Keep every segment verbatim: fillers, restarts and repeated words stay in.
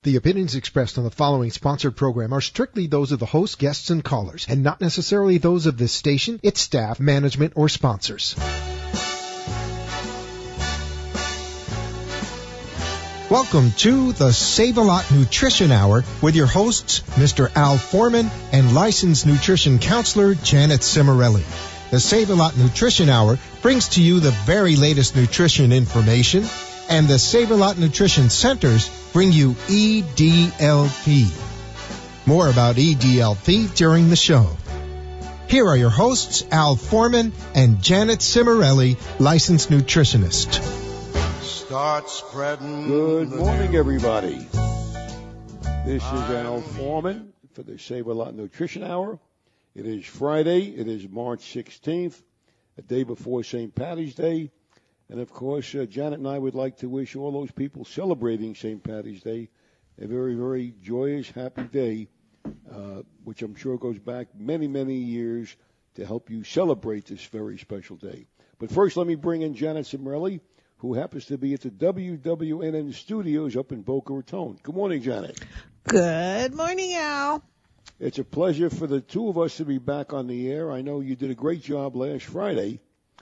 The opinions expressed on the following sponsored program are strictly those of the host, guests, and callers, and not necessarily those of this station, its staff, management, or sponsors. Welcome to the Save-A-Lot Nutrition Hour with your hosts, Mister Al Foreman and licensed nutrition counselor Janet Cimarelli. The Save-A-Lot Nutrition Hour brings to you the very latest nutrition information, and the Save-A-Lot Nutrition Centers bring you E D L P. More about E D L P during the show. Here are your hosts, Al Foreman and Janet Cimarelli, licensed nutritionist. Start spreading. Good morning, everybody. This is Al Foreman for the Save-A-Lot Nutrition Hour. It is Friday. It is March sixteenth, a day before Saint Patty's Day. And, of course, uh, Janet and I would like to wish all those people celebrating Saint Patty's Day a very, very joyous, happy day, uh, which I'm sure goes back many, many years to help you celebrate this very special day. But first, let me bring in Janet Cimarelli, who happens to be at the W W N N studios up in Boca Raton. Good morning, Janet. Good morning, Al. It's a pleasure for the two of us to be back on the air. I know you did a great job last Friday.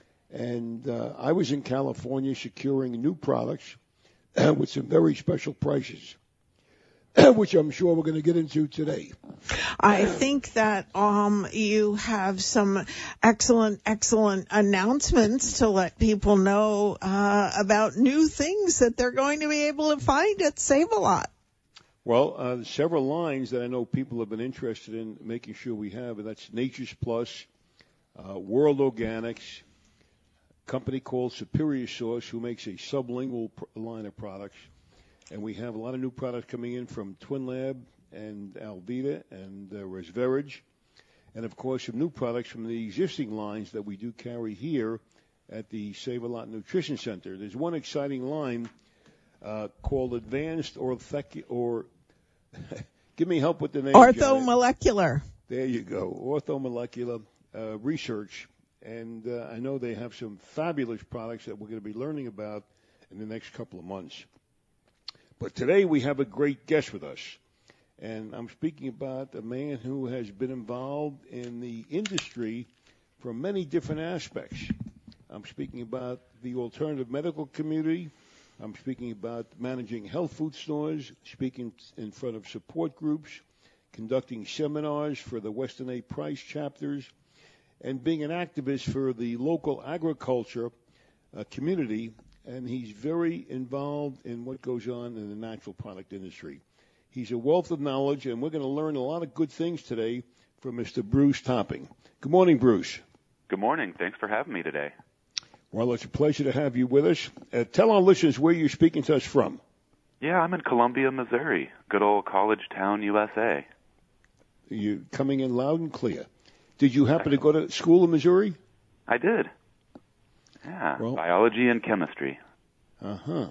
And uh, I was in California securing new products with some very special prices, which I'm sure we're going to get into today. I think that um, you have some excellent, excellent announcements to let people know uh, about new things that they're going to be able to find at Save-A-Lot. Well, uh, several lines that I know people have been interested in making sure we have, and that's Nature's Plus, uh, World Organics, company called Superior Source, who makes a sublingual pr- line of products. And we have a lot of new products coming in from TwinLab and Alvita and uh, Resverage. And, of course, some new products from the existing lines that we do carry here at the Save-A-Lot Nutrition Center. There's one exciting line uh, called Advanced Orthec... or give me help with the name, Orthomolecular. Janet. There you go. Orthomolecular uh, Research. And uh, I know they have some fabulous products that we're going to be learning about in the next couple of months. But today we have a great guest with us. And I'm speaking about a man who has been involved in the industry from many different aspects. I'm speaking about the alternative medical community. I'm speaking about managing health food stores, speaking in front of support groups, conducting seminars for the Weston A. Price chapters, and being an activist for the local agriculture uh, community, and he's very involved in what goes on in the natural product industry. He's a wealth of knowledge, and we're going to learn a lot of good things today from Mister Bruce Topping. Good morning, Bruce. Good morning. Thanks for having me today. Well, it's a pleasure to have you with us. Uh, tell our listeners where you're speaking to us from. Yeah, I'm in Columbia, Missouri, good old college town, U S A. You're coming in loud and clear. Did you happen to go to school in Missouri? I did. Yeah, well, biology and chemistry. Uh-huh.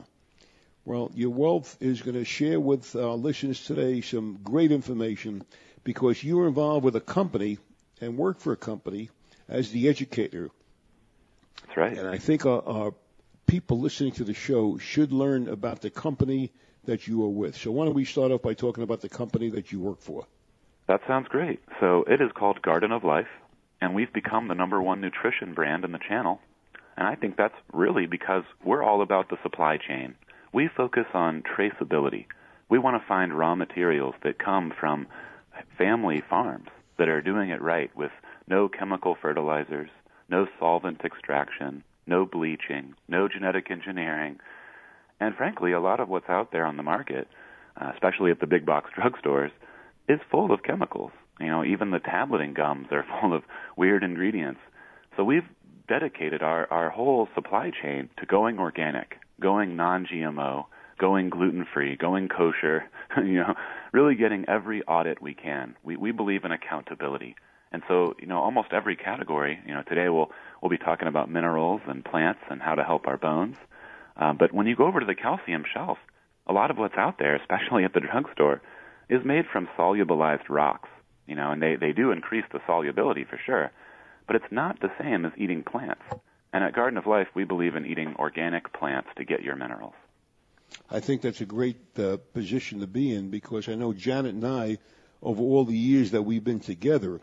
Well, your wealth is going to share with our listeners today some great information because you're involved with a company and work for a company as the educator. That's right. And I think our, our people listening to the show should learn about the company that you are with. So why don't we start off by talking about the company that you work for? That sounds great. So it is called Garden of Life, and we've become the number one nutrition brand in the channel. And I think that's really because we're all about the supply chain. We focus on traceability. We want to find raw materials that come from family farms that are doing it right with no chemical fertilizers, no solvent extraction, no bleaching, no genetic engineering. And frankly, a lot of what's out there on the market, uh, especially at the big box drugstores, is full of chemicals. You know, even the tableting gums are full of weird ingredients. So we've dedicated our, our whole supply chain to going organic, going non-G M O, going gluten-free, going kosher, you know, really getting every audit we can. We, we believe in accountability. And so, you know, almost every category, you know, today we'll, we'll be talking about minerals and plants and how to help our bones. Uh, but when you go over to the calcium shelf, a lot of what's out there, especially at the drugstore, is made from solubilized rocks, you know, and they, they do increase the solubility for sure, but it's not the same as eating plants. And at Garden of Life, we believe in eating organic plants to get your minerals. I think that's a great uh, position to be in, because I know Janet and I, over all the years that we've been together,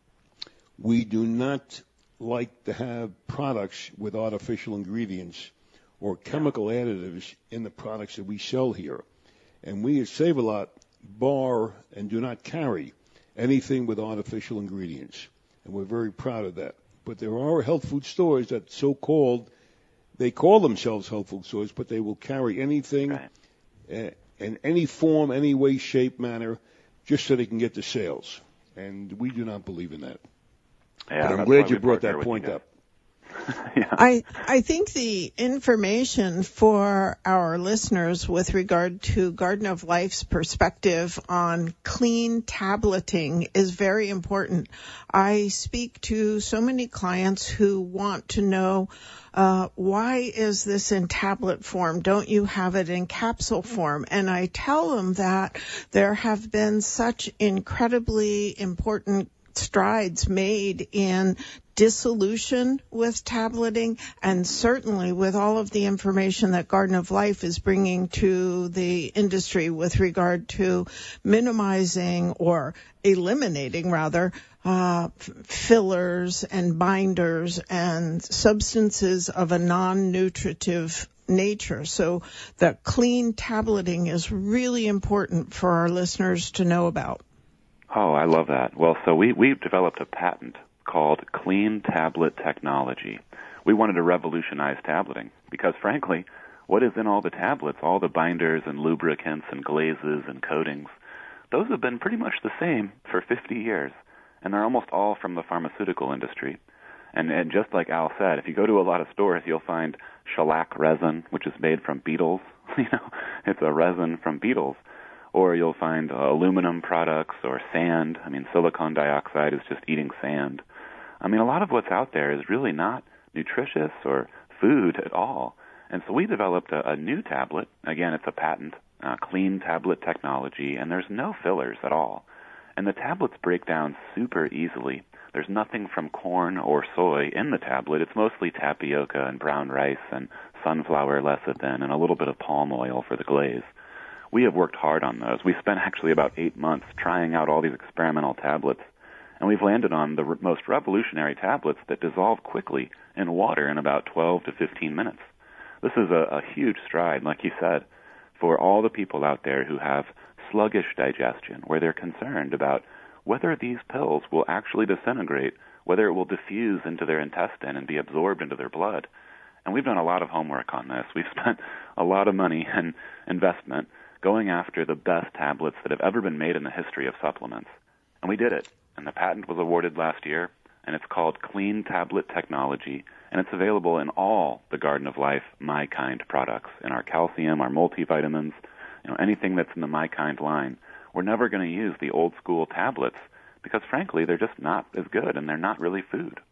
we do not like to have products with artificial ingredients or chemical additives in the products that we sell here. And we at Save-A-Lot bar and do not carry anything with artificial ingredients. And we're very proud of that. But there are health food stores that so-called, they call themselves health food stores, but they will carry anything Right. uh, in any form, any way, shape, manner, just so they can get the sales. And we do not believe in that. Yeah, but I'm that's glad why you we brought partner that with point you up. yeah. I I think the information for our listeners with regard to Garden of Life's perspective on clean tableting is very important. I speak to so many clients who want to know, uh, why is this in tablet form? Don't you have it in capsule form? And I tell them that there have been such incredibly important strides made in dissolution with tableting, and certainly with all of the information that Garden of Life is bringing to the industry with regard to minimizing or eliminating, rather, uh, f- fillers and binders and substances of a non-nutritive nature. So the clean tableting is really important for our listeners to know about. Oh, I love that. Well, so we, we've developed a patent called Clean Tablet Technology. We wanted to revolutionize tableting because, frankly, what is in all the tablets, all the binders and lubricants and glazes and coatings, those have been pretty much the same for fifty years, and they're almost all from the pharmaceutical industry. And, and just like Al said, if you go to a lot of stores, you'll find shellac resin, which is made from beetles. You know, it's a resin from beetles. Or you'll find uh, aluminum products or sand. I mean, silicon dioxide is just eating sand. I mean, a lot of what's out there is really not nutritious or food at all. And so we developed a, a new tablet. Again, it's a patent, uh, Clean Tablet Technology, and there's no fillers at all. And the tablets break down super easily. There's nothing from corn or soy in the tablet. It's mostly tapioca and brown rice and sunflower lecithin and a little bit of palm oil for the glaze. We have worked hard on those. We spent actually about eight months trying out all these experimental tablets, and we've landed on the re- most revolutionary tablets that dissolve quickly in water in about twelve to fifteen minutes. This is a, a huge stride, like you said, for all the people out there who have sluggish digestion, where they're concerned about whether these pills will actually disintegrate, whether it will diffuse into their intestine and be absorbed into their blood. And we've done a lot of homework on this. We've spent a lot of money and investment going after the best tablets that have ever been made in the history of supplements. And we did it. And the patent was awarded last year, and it's called Clean Tablet Technology, and it's available in all the Garden of Life My Kind products, in our calcium, our multivitamins, you know, anything that's in the My Kind line. We're never going to use the old school tablets because, frankly, they're just not as good, and they're not really food.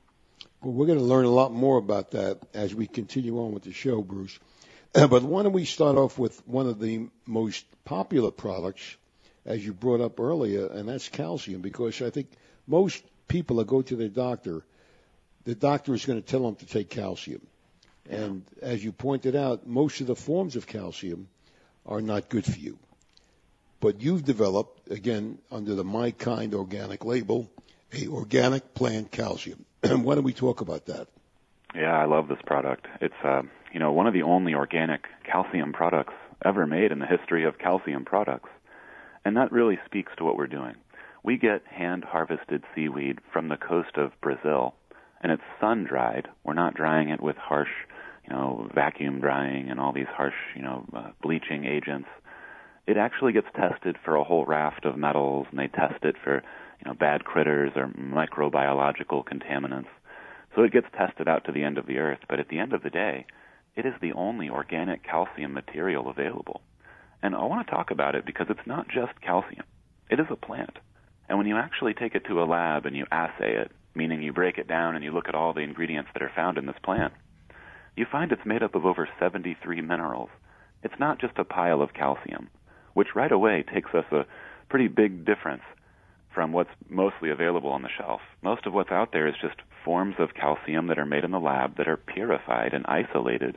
Well, we're going to learn a lot more about that as we continue on with the show, Bruce. Uh, but why don't we start off with one of the most popular products, as you brought up earlier, and that's calcium, because I think most people that go to their doctor, the doctor is going to tell them to take calcium. And as you pointed out, most of the forms of calcium are not good for you. But you've developed, again, under the My Kind organic label, a organic plant calcium. Why don't we talk about that? Yeah, I love this product. It's, uh, you know, one of the only organic calcium products ever made in the history of calcium products. And that really speaks to what we're doing. We get hand-harvested seaweed from the coast of Brazil, and it's sun-dried. We're not drying it with harsh, you know, vacuum drying and all these harsh, you know, uh, bleaching agents. It actually gets tested for a whole raft of metals, and they test it for, you know, bad critters or microbiological contaminants. So it gets tested out to the end of the earth, but at the end of the day, it is the only organic calcium material available. And I want to talk about it because it's not just calcium. It is a plant. And when you actually take it to a lab and you assay it, meaning you break it down and you look at all the ingredients that are found in this plant, you find it's made up of over seventy-three minerals. It's not just a pile of calcium, which right away takes us a pretty big difference from what's mostly available on the shelf. Most of what's out there is just forms of calcium that are made in the lab that are purified and isolated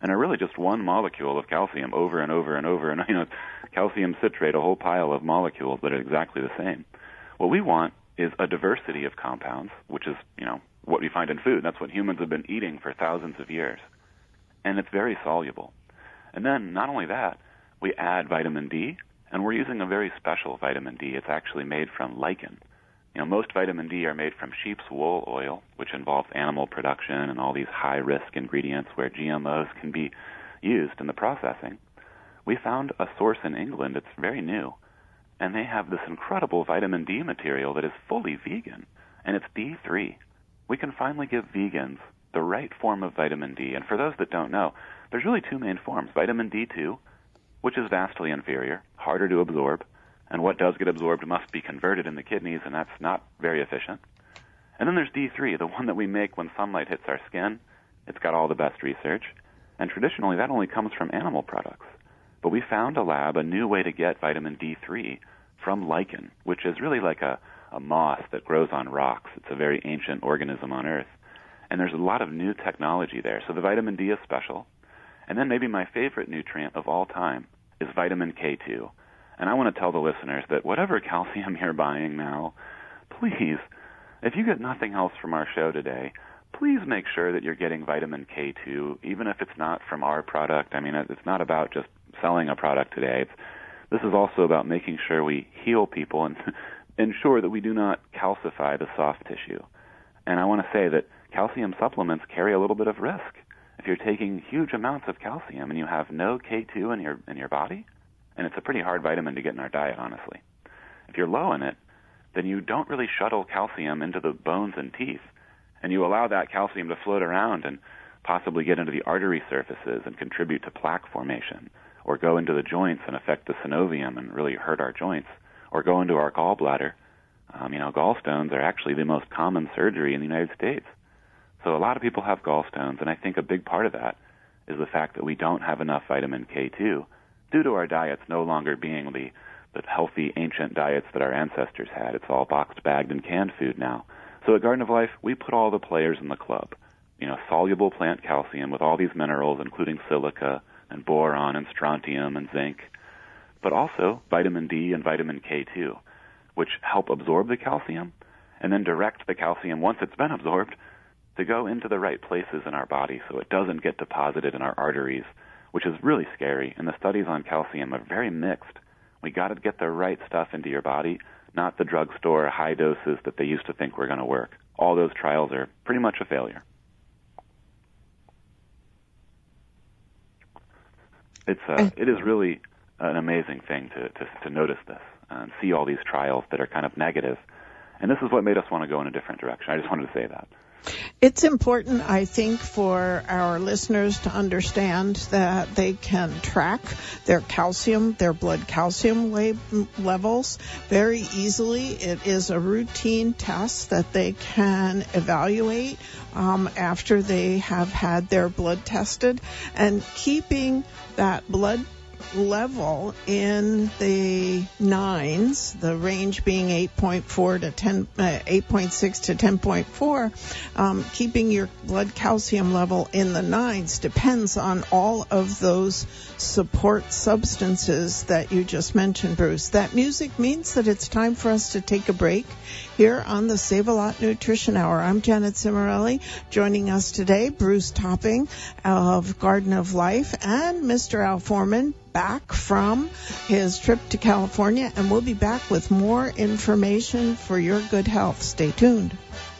and are really just one molecule of calcium over and over and over, and you know, calcium citrate, a whole pile of molecules that are exactly the same. What we want is a diversity of compounds, which is, you know, what we find in food. That's what humans have been eating for thousands of years. And it's very soluble. And then, not only that, we add vitamin D, and we're using a very special vitamin D. It's actually made from lichen. You know, most vitamin D are made from sheep's wool oil, which involves animal production and all these high-risk ingredients where G M Os can be used in the processing. We found a source in England, it's very new, and they have this incredible vitamin D material that is fully vegan, and it's D three. We can finally give vegans the right form of vitamin D, and for those that don't know, there's really two main forms. Vitamin D two, which is vastly inferior, harder to absorb, and what does get absorbed must be converted in the kidneys, and that's not very efficient. And then there's D three, the one that we make when sunlight hits our skin. It's got all the best research, and traditionally that only comes from animal products. But we found a lab, a new way to get vitamin D three from lichen, which is really like a, a moss that grows on rocks. It's a very ancient organism on Earth. And there's a lot of new technology there. So the vitamin D is special. And then maybe my favorite nutrient of all time is vitamin K two. And I want to tell the listeners that whatever calcium you're buying now, please, if you get nothing else from our show today, please make sure that you're getting vitamin K two, even if it's not from our product. I mean, it's not about just selling a product today. It's, this is also about making sure we heal people and ensure that we do not calcify the soft tissue. And I want to say that calcium supplements carry a little bit of risk. If you're taking huge amounts of calcium and you have no K two in your in your body, and it's a pretty hard vitamin to get in our diet, honestly. If you're low in it, then you don't really shuttle calcium into the bones and teeth, and you allow that calcium to float around and possibly get into the artery surfaces and contribute to plaque formation, or go into the joints and affect the synovium and really hurt our joints, or go into our gallbladder. Um, you know, gallstones are actually the most common surgery in the United States. So a lot of people have gallstones, and I think a big part of that is the fact that we don't have enough vitamin K two due to our diets no longer being the, the healthy, ancient diets that our ancestors had. It's all boxed, bagged, and canned food now. So at Garden of Life, we put all the players in the club. You know, soluble plant calcium with all these minerals, including silica and boron and strontium and zinc, but also vitamin D and vitamin K two, which help absorb the calcium and then direct the calcium, once it's been absorbed, to go into the right places in our body so it doesn't get deposited in our arteries, which is really scary. And the studies on calcium are very mixed. We got to get the right stuff into your body, not the drugstore high doses that they used to think were going to work. All those trials are pretty much a failure. It's uh, it is really an amazing thing to, to, to notice this and see all these trials that are kind of negative. And this is what made us want to go in a different direction. I just wanted to say that. It's important, I think, for our listeners to understand that they can track their calcium, their blood calcium levels very easily. It is a routine test that they can evaluate um, after they have had their blood tested, and keeping that blood level in the nines, the range being eight point four to ten, uh, eight point six to ten point four, um, keeping your blood calcium level in the nines depends on all of those support substances that you just mentioned, Bruce. That music means that it's time for us to take a break here on the Save-A-Lot Nutrition Hour. I'm Janet Cimorelli. Joining us today, Bruce Topping of Garden of Life and Mister Al Foreman, back from his trip to California, and we'll be back with more information for your good health. Stay tuned.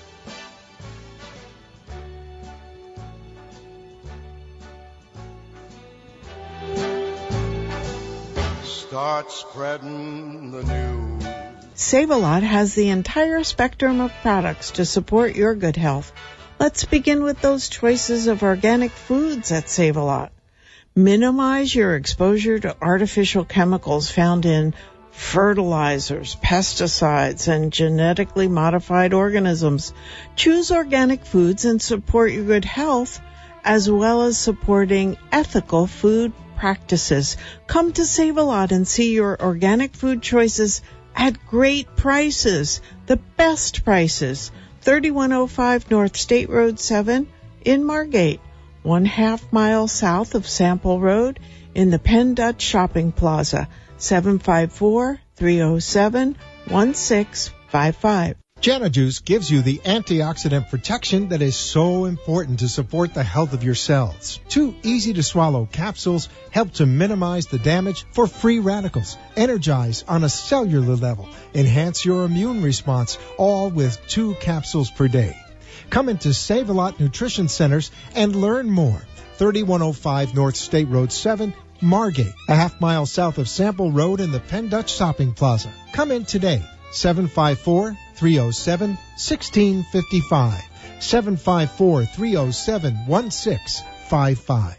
Start spreading the news. Save-A-Lot has the entire spectrum of products to support your good health. Let's begin with those choices of organic foods at Save-A-Lot. Minimize your exposure to artificial chemicals found in fertilizers, pesticides, and genetically modified organisms. Choose organic foods and support your good health, as well as supporting ethical food practices. Come to Save-A-Lot and see your organic food choices at great prices, the best prices. thirty-one oh five North State Road seven in Margate. one half mile south of Sample Road in the Penn Dutch Shopping Plaza, seven five four, three oh seven, one six five five. JanaJuice gives you the antioxidant protection that is so important to support the health of your cells. Two easy-to-swallow capsules help to minimize the damage for free radicals, energize on a cellular level, enhance your immune response, all with two capsules per day. Come into Save-A-Lot Nutrition Centers and learn more. thirty-one oh five North State Road seven, Margate, a half mile south of Sample Road in the Penn Dutch Shopping Plaza. Come in today. seven five four, three oh seven, one six five five. seven five four, three oh seven, one six five five.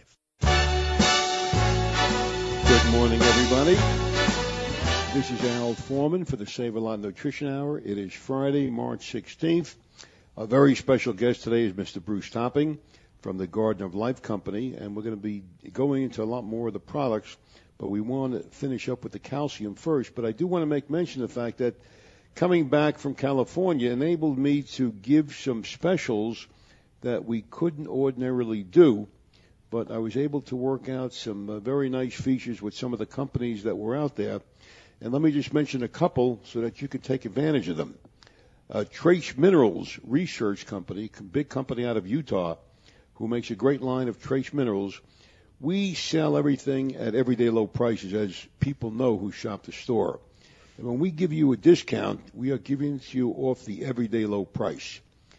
Good morning, everybody. This is Al Foreman for the Save-A-Lot Nutrition Hour. It is Friday, March sixteenth. A very special guest today is Mister Bruce Topping from the Garden of Life Company, and we're going to be going into a lot more of the products, but we want to finish up with the calcium first. But I do want to make mention of the fact that coming back from California enabled me to give some specials that we couldn't ordinarily do, but I was able to work out some uh, very nice features with some of the companies that were out there. And let me just mention a couple so that you can take advantage of them. Uh, Trace Minerals Research Company, big company out of Utah, who makes a great line of trace minerals. We sell everything at everyday low prices, as people know who shop the store. And when we give you a discount, we are giving it to you off the everyday low price.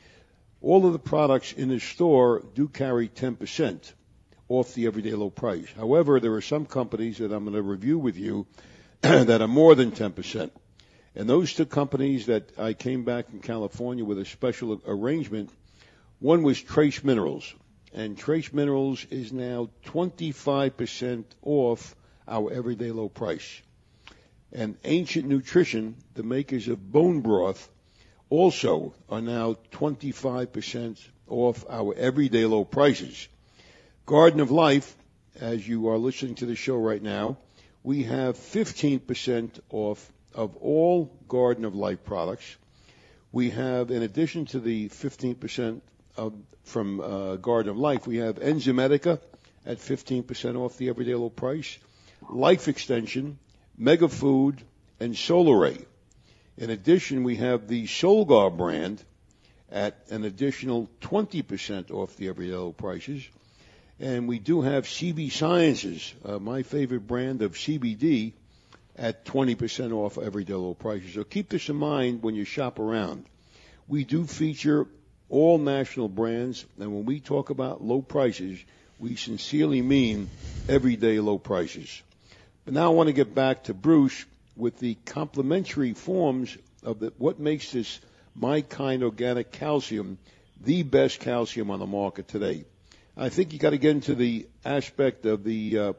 All of the products in the store do carry ten percent off the everyday low price. However, there are some companies that I'm going to review with you that are more than ten percent. And those two companies that I came back from California with a special arrangement, one was Trace Minerals. And Trace Minerals is now twenty-five percent off our everyday low price. And Ancient Nutrition, the makers of bone broth, also are now twenty-five percent off our everyday low prices. Garden of Life, as you are listening to the show right now, we have fifteen percent off of all Garden of Life products. We have, in addition to the fifteen percent of, from uh, Garden of Life, we have Enzymedica at fifteen percent off the everyday low price, Life Extension, Mega Food, and Solaray. In addition, we have the Solgar brand at an additional twenty percent off the everyday low prices. And we do have C B Sciences, uh, my favorite brand of C B D, at twenty percent off everyday low prices. So keep this in mind when you shop around. We do feature all national brands, and when we talk about low prices, we sincerely mean everyday low prices. But now I want to get back to Bruce with the complementary forms of the, what makes this My Kind Organic Calcium the best calcium on the market today. I think you got to get into the aspect of the uh,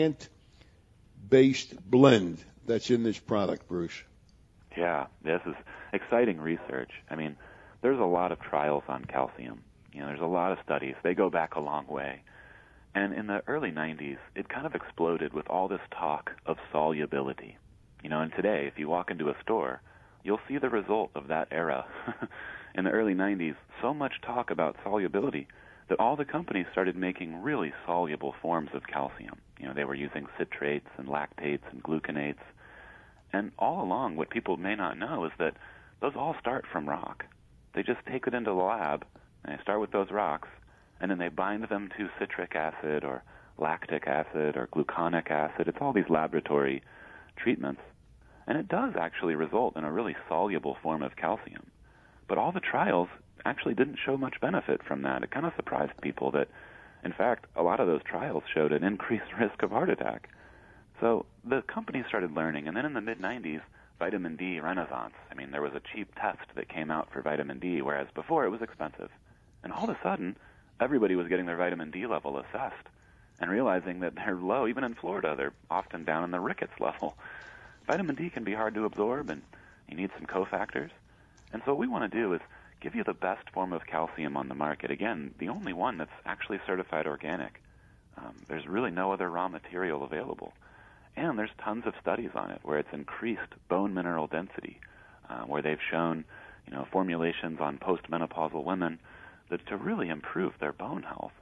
plant-based blend that's in this product, Bruce. Yeah, this is exciting research. I mean, there's a lot of trials on calcium. You know, there's a lot of studies. They go back a long way. And in the early nineties, it kind of exploded with all this talk of solubility. You know, and today, if you walk into a store, you'll see the result of that era. In the early nineties, so much talk about solubility that all the companies started making really soluble forms of calcium. You know, they were using citrates and lactates and gluconates. And all along, what people may not know is that those all start from rock. They just take it into the lab, and they start with those rocks, and then they bind them to citric acid or lactic acid or gluconic acid. It's all these laboratory treatments. And it does actually result in a really soluble form of calcium. But all the trials actually didn't show much benefit from that. It kind of surprised people that, in fact, a lot of those trials showed an increased risk of heart attack. So the companies started learning, and then in the mid nineties, vitamin D renaissance. I mean, there was a cheap test that came out for vitamin D, whereas before it was expensive. And all of a sudden, everybody was getting their vitamin D level assessed and realizing that they're low. Even in Florida, they're often down in the rickets level. Vitamin D can be hard to absorb, and you need some cofactors. And so what we want to do is give you the best form of calcium on the market. Again, the only one that's actually certified organic. Um, there's really no other raw material available. And there's tons of studies on it where it's increased bone mineral density, uh, where they've shown, you know, formulations on postmenopausal women that to really improve their bone health.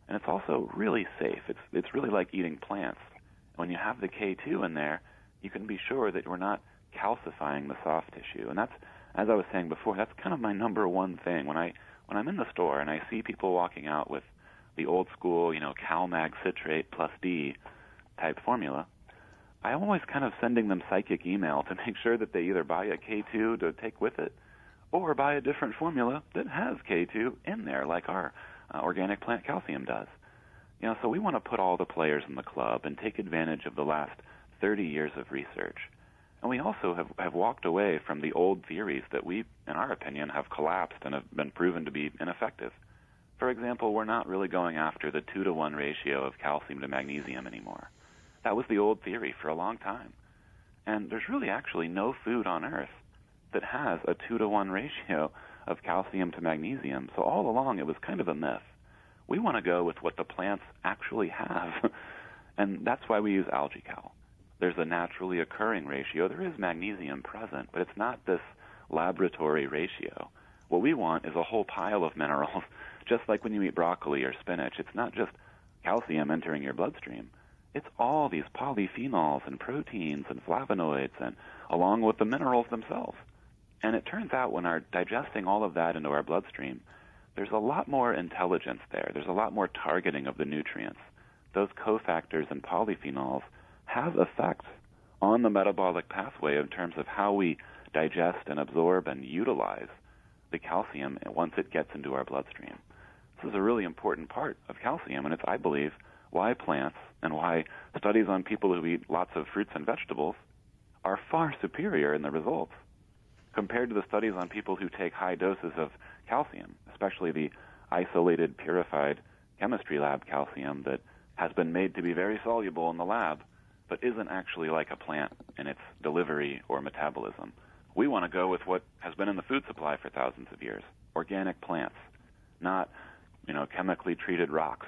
And it's also really safe. It's it's really like eating plants. When you have the K two in there, you can be sure that we're not calcifying the soft tissue. And that's, as I was saying before, that's kind of my number one thing. When I when I'm in the store and I see people walking out with the old school, you know, CalMag citrate plus D type formula, I'm always kind of sending them psychic email to make sure that they either buy a K two to take with it or buy a different formula that has K two in there, like our uh, organic plant calcium does. You know, so we want to put all the players in the club and take advantage of the last thirty years of research. And we also have, have walked away from the old theories that we, in our opinion, have collapsed and have been proven to be ineffective. For example, we're not really going after the two to one ratio of calcium to magnesium anymore. That was the old theory for a long time. And there's really actually no food on Earth that has a two to one ratio of calcium to magnesium. So all along it was kind of a myth. We want to go with what the plants actually have. And that's why we use AlgaeCal. There's a naturally occurring ratio. There is magnesium present, but it's not this laboratory ratio. What we want is a whole pile of minerals, just like when you eat broccoli or spinach. It's not just calcium entering your bloodstream. It's all these polyphenols and proteins and flavonoids, and along with the minerals themselves. And it turns out when we're digesting all of that into our bloodstream, there's a lot more intelligence there. There's a lot more targeting of the nutrients. Those cofactors and polyphenols have effects on the metabolic pathway in terms of how we digest and absorb and utilize the calcium once it gets into our bloodstream. This is a really important part of calcium, and it's, I believe, why plants and why studies on people who eat lots of fruits and vegetables are far superior in the results compared to the studies on people who take high doses of calcium, especially the isolated, purified chemistry lab calcium that has been made to be very soluble in the lab, but isn't actually like a plant in its delivery or metabolism. We want to go with what has been in the food supply for thousands of years, organic plants, not, you know, chemically treated rocks.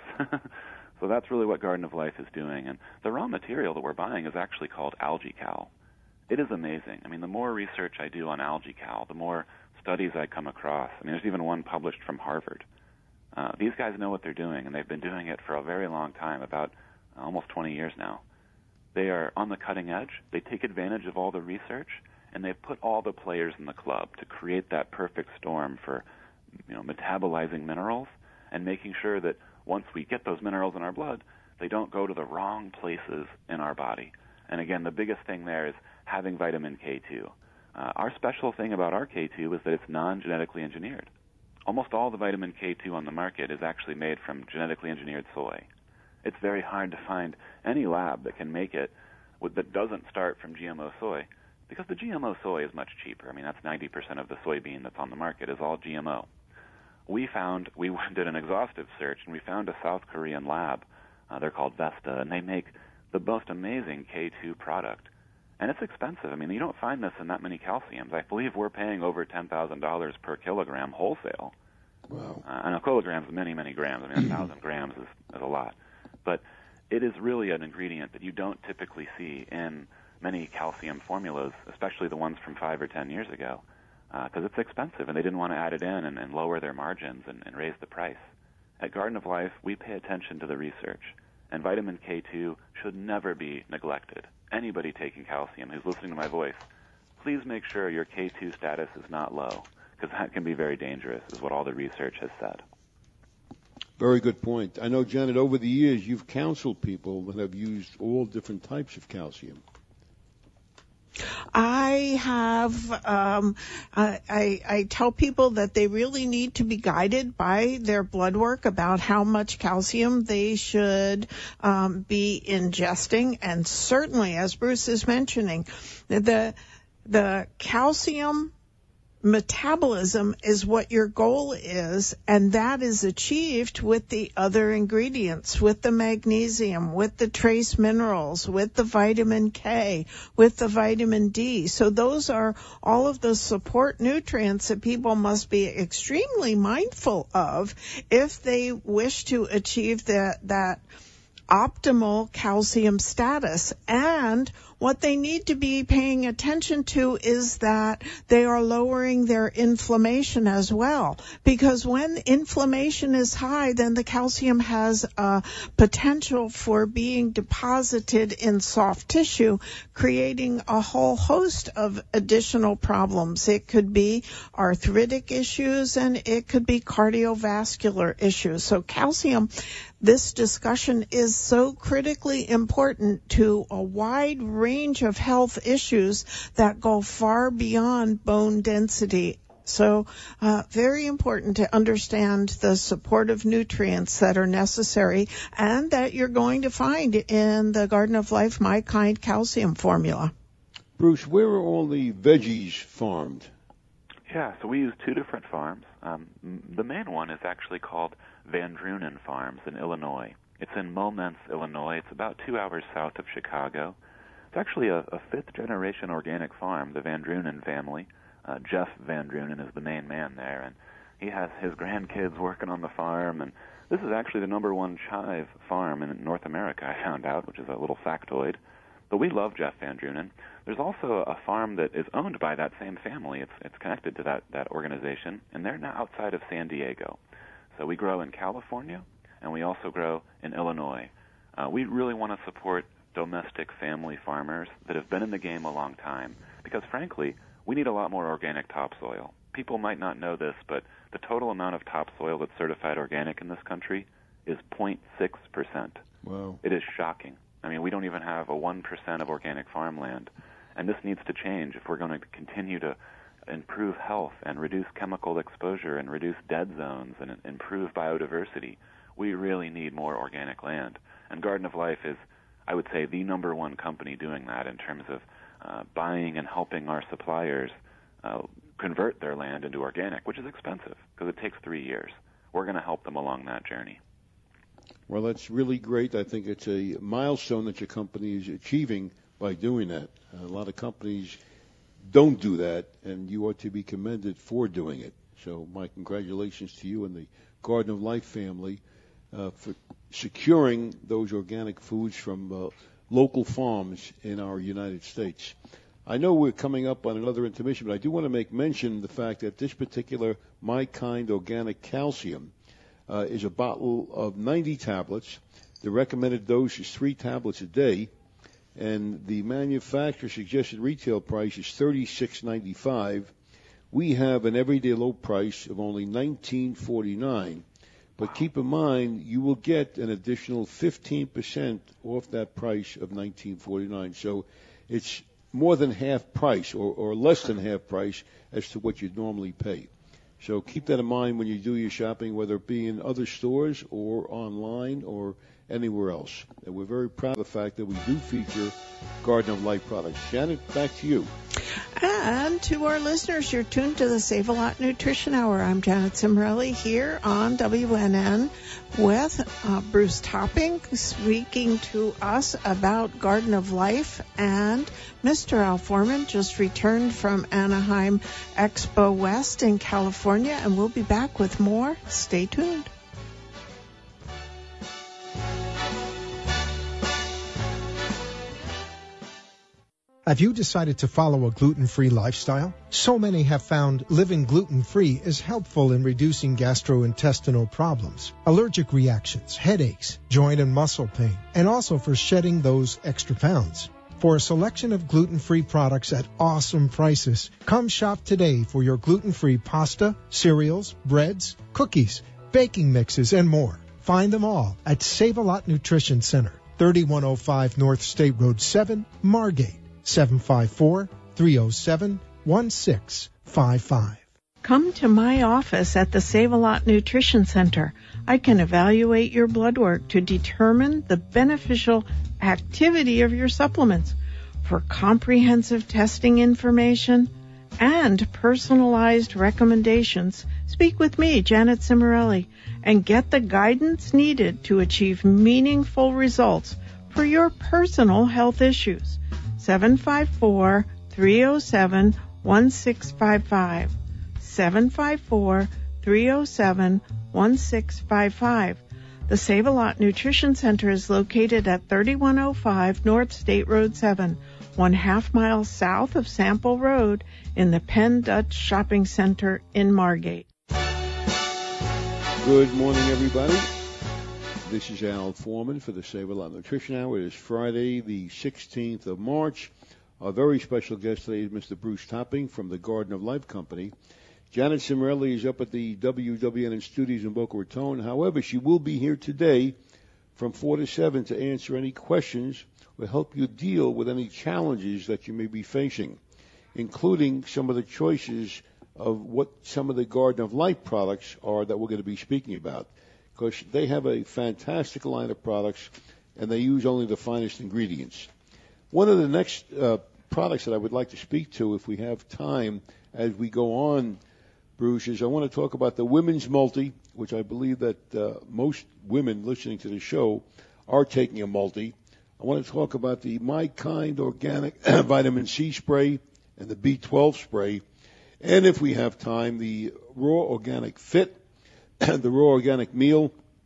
So that's really what Garden of Life is doing. And the raw material that we're buying is actually called AlgaeCal. It is amazing. I mean, the more research I do on AlgaeCal, the more studies I come across. I mean, there's even one published from Harvard. Uh, these guys know what they're doing, and they've been doing it for a very long time, about almost twenty years now. They are on the cutting edge. They take advantage of all the research, and they've put all the players in the club to create that perfect storm for, you know, metabolizing minerals and making sure that once we get those minerals in our blood, they don't go to the wrong places in our body. And again, the biggest thing there is having vitamin K two. Uh, our special thing about our K two is that it's non-genetically engineered. Almost all the vitamin K two on the market is actually made from genetically engineered soy. It's very hard to find any lab that can make it with, that doesn't start from G M O soy, because the G M O soy is much cheaper. I mean, that's ninety percent of the soybean that's on the market is all G M O. We found, we did an exhaustive search, and we found a South Korean lab. Uh, they're called Vesta, and they make the most amazing K two product. And it's expensive. I mean, you don't find this in that many calciums. I believe we're paying over ten thousand dollars per kilogram wholesale. Wow. Uh, and a kilogram is many, many grams. I mean, one thousand grams is, is a lot. But it is really an ingredient that you don't typically see in many calcium formulas, especially the ones from five or ten years ago, because uh, it's expensive, and they didn't want to add it in and, and lower their margins and, and raise the price. At Garden of Life, we pay attention to the research, and vitamin K two should never be neglected. Anybody taking calcium who's listening to my voice, please make sure your K two status is not low, because that can be very dangerous, is what all the research has said. Very good point. I know, Janet, over the years you've counseled people that have used all different types of calcium. I have, um, I, I, I tell people that they really need to be guided by their blood work about how much calcium they should um, be ingesting. And certainly, as Bruce is mentioning, the, the calcium metabolism is what your goal is, and that is achieved with the other ingredients, with the magnesium, with the trace minerals, with the vitamin K, with the vitamin D. So those are all of the support nutrients that people must be extremely mindful of if they wish to achieve that, that optimal calcium status. And What they need to be paying attention to is that they are lowering their inflammation as well. Because when inflammation is high, then the calcium has a potential for being deposited in soft tissue, creating a whole host of additional problems. It could be arthritic issues and it could be cardiovascular issues. So calcium, this discussion is so critically important to a wide range of health issues that go far beyond bone density. So uh, very important to understand the supportive nutrients that are necessary and that you're going to find in the Garden of Life My Kind calcium formula. Bruce, where are all the veggies farmed? Yeah, so we use two different farms. Um, the main one is actually called Van Drunen Farms in Illinois. It's in Momence, Illinois. It's about two hours south of Chicago. It's actually a, a fifth-generation organic farm, the Van Drunen family. Uh, Jeff Van Drunen is the main man there, and he has his grandkids working on the farm. And this is actually the number one chive farm in North America, I found out, which is a little factoid. But we love Jeff Van Drunen. There's also a farm that is owned by that same family. It's it's connected to that, that organization, and they're now outside of San Diego. So we grow in California, and we also grow in Illinois. Uh, we really want to support domestic family farmers that have been in the game a long time because, frankly, we need a lot more organic topsoil. People might not know this, but the total amount of topsoil that's certified organic in this country is zero point six percent. Wow. It is shocking. I mean, we don't even have a one percent of organic farmland, and this needs to change if we're going to continue to improve health and reduce chemical exposure and reduce dead zones and improve biodiversity. We really need more organic land. And Garden of Life is, I would say, the number one company doing that in terms of uh, buying and helping our suppliers uh, convert their land into organic, which is expensive because it takes three years. We're going to help them along that journey. Well, that's really great. I think it's a milestone that your company is achieving by doing that. A lot of companies don't do that, and you ought to be commended for doing it. So my congratulations to you and the Garden of Life family uh, for securing those organic foods from uh, local farms in our United States. I know we're coming up on another intermission, but I do want to make mention of the fact that this particular My Kind Organic Calcium uh, is a bottle of ninety tablets. The recommended dose is three tablets a day, and the manufacturer suggested retail price is thirty-six ninety-five. We have an everyday low price of only nineteen forty-nine. But keep in mind, you will get an additional fifteen percent off that price of nineteen forty-nine. So it's more than half price, or, or less than half price, as to what you'd normally pay. So keep that in mind when you do your shopping, whether it be in other stores or online or anywhere else. And we're very proud of the fact that we do feature Garden of Life products. Janet, back to you. And to our listeners, you're tuned to the Save-A-Lot Nutrition Hour. I'm Janet Cimorelli here on W N N with uh, Bruce Topping speaking to us about Garden of Life, and Mister Al Foreman just returned from Anaheim Expo West in California, and we'll be back with more. Stay tuned. Have you decided to follow a gluten-free lifestyle? So many have found living gluten-free is helpful in reducing gastrointestinal problems, allergic reactions, headaches, joint and muscle pain, and also for shedding those extra pounds. For a selection of gluten-free products at awesome prices, come shop today for your gluten-free pasta, cereals, breads, cookies, baking mixes, and more. Find them all at Save-A-Lot Nutrition Center, thirty-one oh five North State Road seven, Margate. seven five four, three oh seven, one six five five. Come to my office at the Save-A-Lot Nutrition Center. I can evaluate your blood work to determine the beneficial activity of your supplements. For comprehensive testing information and personalized recommendations, speak with me, Janet Cimorelli, and get the guidance needed to achieve meaningful results for your personal health issues. seven five four, three oh seven, one six five five. seven five four, three oh seven, one six five five. The Save-A-Lot Nutrition Center is located at thirty-one oh five North State Road seven, one half mile south of Sample Road in the Penn Dutch Shopping Center in Margate. Good morning, everybody. This is Al Foreman for the Save a Lot Nutrition Hour. It is Friday, the sixteenth of March. Our very special guest today is Mister Bruce Topping from the Garden of Life Company. Janet Cimarelli is up at the W W N studios in Boca Raton. However, she will be here today from four to seven to answer any questions or help you deal with any challenges that you may be facing, including some of the choices of what some of the Garden of Life products are that we're going to be speaking about, because they have a fantastic line of products and they use only the finest ingredients. One of the next uh, products that I would like to speak to, if we have time as we go on, Bruce, is I want to talk about the Women's Multi, which I believe that uh, most women listening to the show are taking a multi. I want to talk about the My Kind Organic Vitamin C Spray and the B twelve Spray. And if we have time, the Raw Organic Fit, the Raw Organic Meal,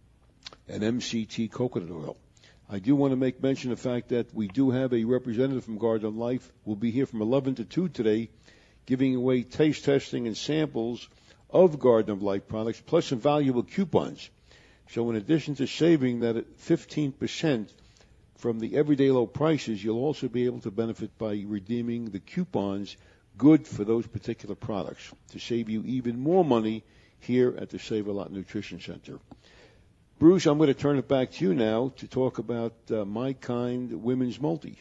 and M C T Coconut Oil. I do want to make mention of the fact that we do have a representative from Garden of Life. We'll be here from eleven to two today, giving away taste testing and samples of Garden of Life products, plus some valuable coupons. So in addition to saving that at fifteen percent from the everyday low prices, you'll also be able to benefit by redeeming the coupons good for those particular products to save you even more money here at the Save a Lot Nutrition Center. Bruce, I'm going to turn it back to you now to talk about uh, My Kind Women's Multi.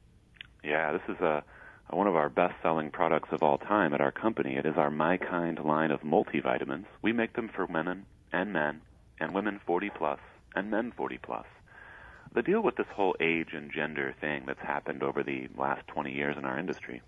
Yeah, this is a, one of our best-selling products of all time at our company. It is our My Kind line of multivitamins. We make them for women and men, and women forty plus, and men forty plus. The deal with this whole age and gender thing that's happened over the last twenty years in our industry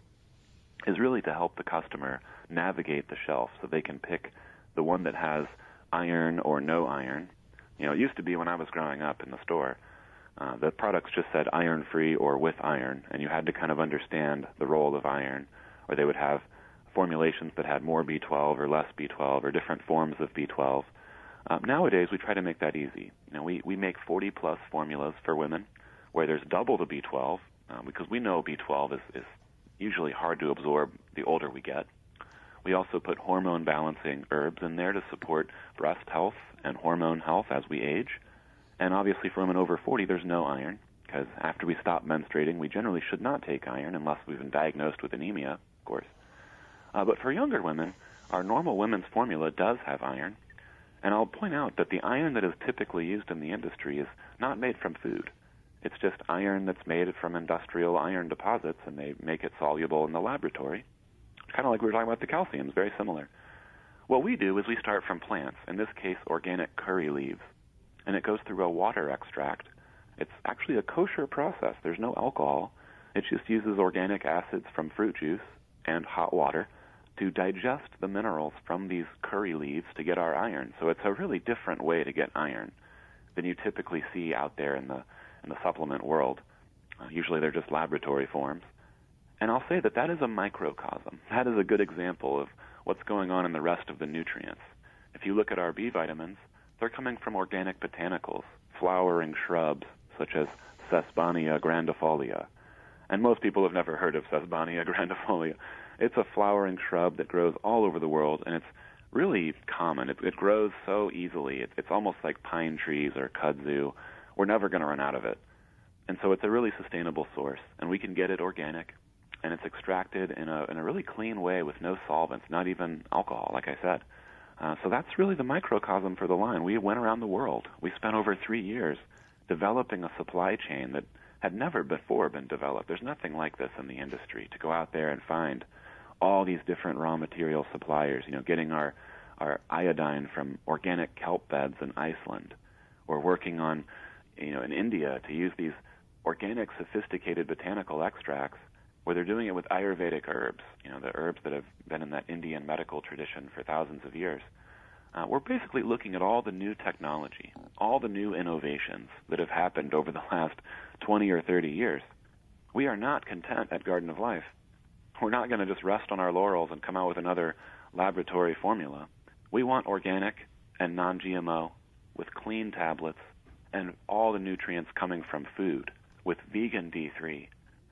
is really to help the customer navigate the shelf so they can pick the one that has iron or no iron. You know, it used to be when I was growing up in the store, uh, the products just said iron-free or with iron, and you had to kind of understand the role of iron, or they would have formulations that had more B twelve or less B twelve or different forms of B twelve. Uh, nowadays, we try to make that easy. You know, we, we make forty-plus formulas for women where there's double the B twelve, uh, because we know B twelve is, is usually hard to absorb the older we get. We also put hormone-balancing herbs in there to support breast health and hormone health as we age. And obviously for women over forty, there's no iron, because after we stop menstruating, we generally should not take iron unless we've been diagnosed with anemia, of course. Uh, but for younger women, our normal women's formula does have iron. And I'll point out that the iron that is typically used in the industry is not made from food. It's just iron that's made from industrial iron deposits, and they make it soluble in the laboratory. Kind of like we were talking about the calcium, it's very similar. What we do is we start from plants, in this case organic curry leaves, and it goes through a water extract. It's actually a kosher process. There's no alcohol. It just uses organic acids from fruit juice and hot water to digest the minerals from these curry leaves to get our iron. So it's a really different way to get iron than you typically see out there in the in the supplement world. Uh, usually they're just laboratory forms. And I'll say that that is a microcosm. That is a good example of what's going on in the rest of the nutrients. If you look at our B vitamins, they're coming from organic botanicals, flowering shrubs such as Sesbania grandifolia. And most people have never heard of Sesbania grandifolia. It's a flowering shrub that grows all over the world, and it's really common. It, it grows so easily. It, it's almost like pine trees or kudzu. We're never going to run out of it. And so it's a really sustainable source, and we can get it organic, and it's extracted in a in a really clean way with no solvents, not even alcohol, like I said. Uh, so that's really the microcosm for the line. We went around the world. We spent over three years developing a supply chain that had never before been developed. There's nothing like this in the industry, to go out there and find all these different raw material suppliers, you know, getting our, our iodine from organic kelp beds in Iceland. We're working on, you know, in India to use these organic, sophisticated botanical extracts where they're doing it with Ayurvedic herbs, you know, the herbs that have been in that Indian medical tradition for thousands of years. Uh, we're basically looking at all the new technology, all the new innovations that have happened over the last twenty or thirty years. We are not content at Garden of Life. We're not going to just rest on our laurels and come out with another laboratory formula. We want organic and non-G M O with clean tablets and all the nutrients coming from food with vegan D three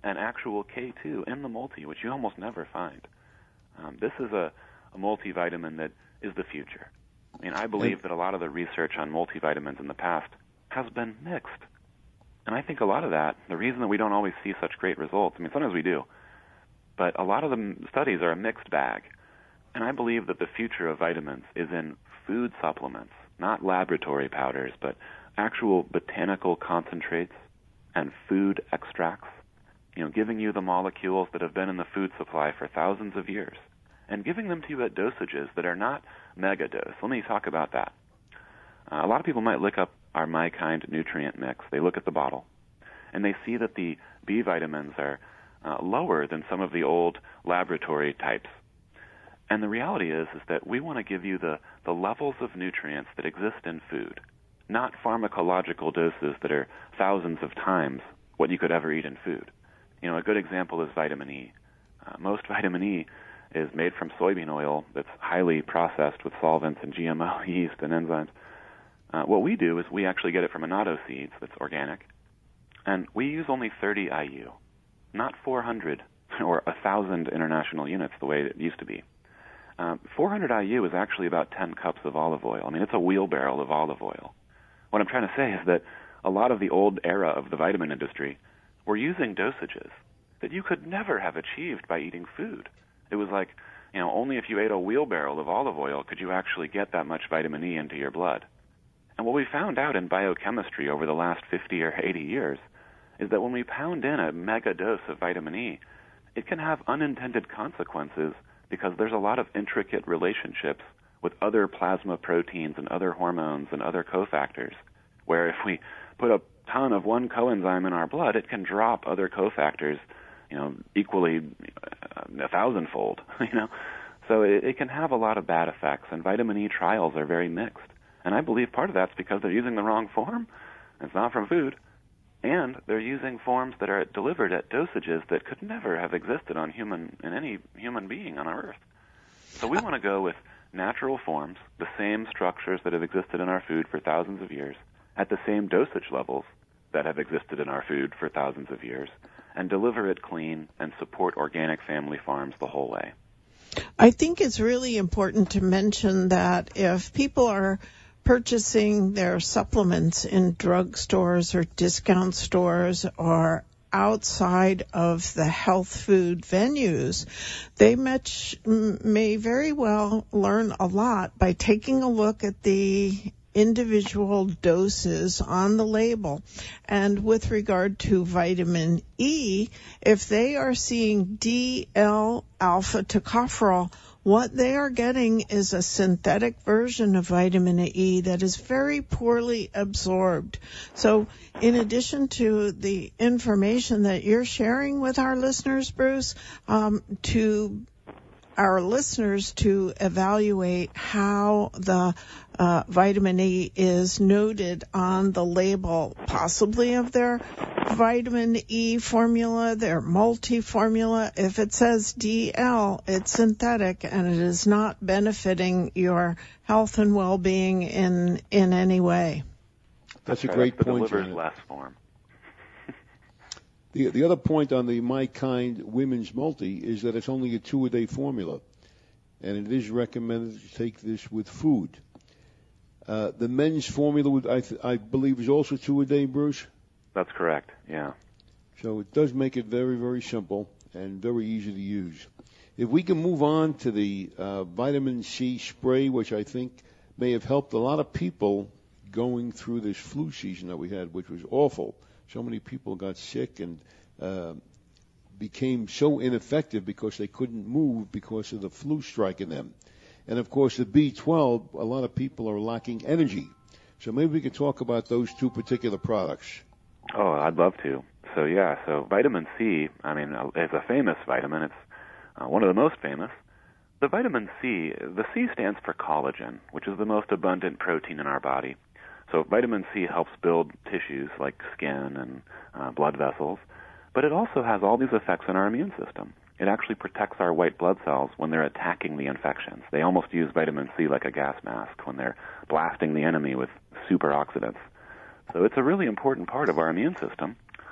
and actual K two in the multi, which you almost never find. Um, this is a, a multivitamin that is the future. I mean, I believe that a lot of the research on multivitamins in the past has been mixed. And I think a lot of that, the reason that we don't always see such great results, I mean, sometimes we do, but a lot of the studies are a mixed bag. And I believe that the future of vitamins is in food supplements, not laboratory powders, but actual botanical concentrates and food extracts, you know, giving you the molecules that have been in the food supply for thousands of years and giving them to you at dosages that are not mega dose. Let me talk about that. Uh, a lot of people might look up our MyKind nutrient mix. They look at the bottle, and they see that the B vitamins are uh, lower than some of the old laboratory types. And the reality is, is that we want to give you the, the levels of nutrients that exist in food, not pharmacological doses that are thousands of times what you could ever eat in food. You know, a good example is vitamin E. Uh, most vitamin E is made from soybean oil that's highly processed with solvents and G M O yeast and enzymes. Uh, what we do is we actually get it from annatto seeds that's organic, and we use only thirty I U, not four hundred or one thousand international units the way it used to be. Um, four hundred I U is actually about ten cups of olive oil. I mean, it's a wheelbarrow of olive oil. What I'm trying to say is that a lot of the old era of the vitamin industry were using dosages that you could never have achieved by eating food. It was like, you know, only if you ate a wheelbarrow of olive oil could you actually get that much vitamin E into your blood. And what we found out in biochemistry over the last fifty or eighty years is that when we pound in a mega dose of vitamin E, it can have unintended consequences because there's a lot of intricate relationships with other plasma proteins and other hormones and other cofactors, where if we put a ton of one coenzyme in our blood, it can drop other cofactors, you know, equally uh, a thousandfold, you know. So it, it can have a lot of bad effects, and vitamin E trials are very mixed. And I believe part of that's because they're using the wrong form. It's not from food. And they're using forms that are delivered at dosages that could never have existed on human in any human being on our Earth. So we want to go with natural forms, the same structures that have existed in our food for thousands of years, at the same dosage levels that have existed in our food for thousands of years, and deliver it clean and support organic family farms the whole way. I think it's really important to mention that if people are purchasing their supplements in drugstores or discount stores or outside of the health food venues, they much, may very well learn a lot by taking a look at the individual doses on the label. And with regard to vitamin E, if they are seeing D L alpha tocopherol, what they are getting is a synthetic version of vitamin E that is very poorly absorbed. So in addition to the information that you're sharing with our listeners, Bruce, um, to our listeners to evaluate how the uh, vitamin E is noted on the label, possibly of their vitamin E formula, their multi-formula. If it says D L, it's synthetic and it is not benefiting your health and well-being in in any way. That's a great That's point. The delivers less form. The, the other point on the MyKind Women's Multi is that it's only a two-a-day formula, and it is recommended to take this with food. Uh, the men's formula, would, I, th- I believe, is also two-a-day, Bruce? That's correct, yeah. So it does make it very, very simple and very easy to use. If we can move on to the uh, vitamin C spray, which I think may have helped a lot of people going through this flu season that we had, which was awful. So many people got sick and uh, became so ineffective because they couldn't move because of the flu striking them. And, of course, the B twelve, a lot of people are lacking energy. So maybe we could talk about those two particular products. Oh, I'd love to. So, yeah, so vitamin C, I mean, it's a famous vitamin. It's uh, one of the most famous. The vitamin C, the C stands for collagen, which is the most abundant protein in our body. So vitamin C helps build tissues like skin and uh, blood vessels, but it also has all these effects on our immune system. It actually protects our white blood cells when they're attacking the infections. They almost use vitamin C like a gas mask when they're blasting the enemy with superoxidants. So it's a really important part of our immune system,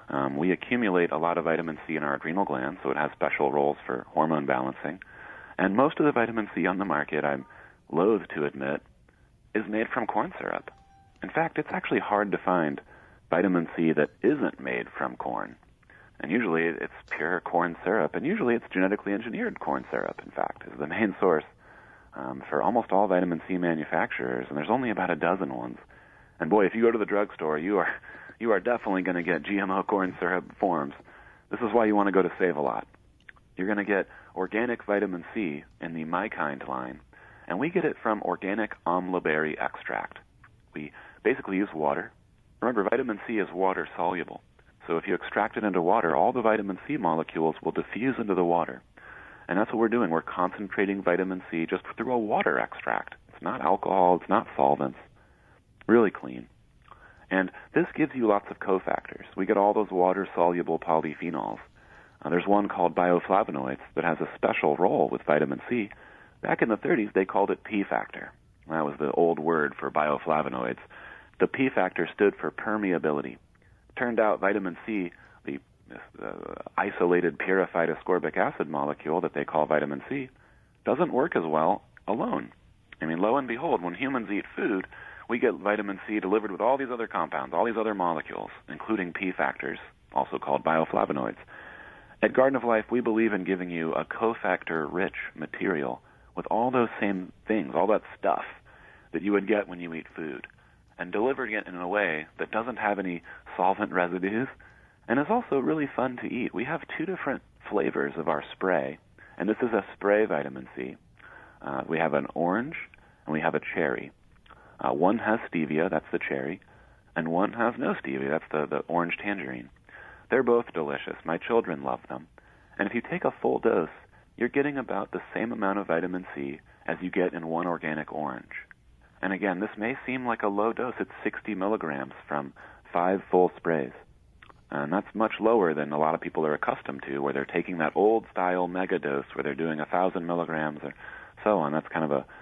Um, we accumulate a lot of vitamin C in our adrenal glands, so it has special roles for hormone balancing. And most of the vitamin C on the market, I'm loath to admit, is made from corn syrup. In fact, it's actually hard to find vitamin C that isn't made from corn. And usually it's pure corn syrup, and usually it's genetically engineered corn syrup, in fact, is the main source um, for almost all vitamin C manufacturers, and there's only about a dozen ones. And boy, if you go to the drugstore, you are you are definitely going to get G M O corn syrup forms. This is why you want to go to Save-A-Lot. You're going to get organic vitamin C in the My Kind line, and we get it from organic amla berry extract. We basically use water. Remember, vitamin C is water soluble. So if you extract it into water, all the vitamin C molecules will diffuse into the water. And that's what we're doing. We're concentrating vitamin C just through a water extract. It's not alcohol. It's not solvents. Really clean. And this gives you lots of cofactors. We get all those water-soluble polyphenols. Uh, there's one called bioflavonoids that has a special role with vitamin C. Back in the thirties, they called it P factor. That was the old word for bioflavonoids. The P factor stood for permeability. Turned out vitamin C, the uh, isolated purified ascorbic acid molecule that they call vitamin C, doesn't work as well alone. I mean, lo and behold, when humans eat food, we get vitamin C delivered with all these other compounds, all these other molecules, including P factors, also called bioflavonoids. At Garden of Life, we believe in giving you a cofactor-rich material with all those same things, all that stuff that you would get when you eat food, and delivering it in a way that doesn't have any solvent residues and is also really fun to eat. We have two different flavors of our spray, and this is a spray vitamin C. Uh, we have an orange and we have a cherry. Uh, one has stevia, that's the cherry, and one has no stevia, that's the, the orange tangerine. They're both delicious. My children love them. And if you take a full dose, you're getting about the same amount of vitamin C as you get in one organic orange. And again, this may seem like a low dose. It's sixty milligrams from five full sprays. And that's much lower than a lot of people are accustomed to, where they're taking that old-style mega dose where they're doing one thousand milligrams or so on. That's kind of a